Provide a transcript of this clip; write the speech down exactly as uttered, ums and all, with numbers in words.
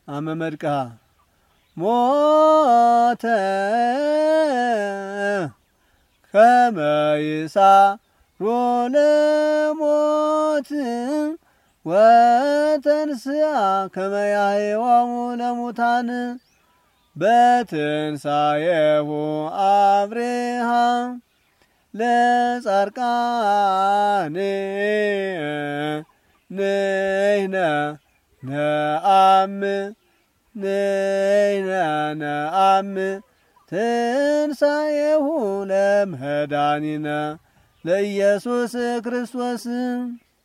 አመመድቃ ሞተ ከመይሳ ሮለሞት ወተንስአ ከመያህዋሙ ለሙታን በትንሣኤሁ አብርሃ ለጻርቃን ንሕነ ነአምን ንሕነ ነአምን ትንሣኤሁ ለመድኃኒነ ለኢየሱስ ክርስቶስ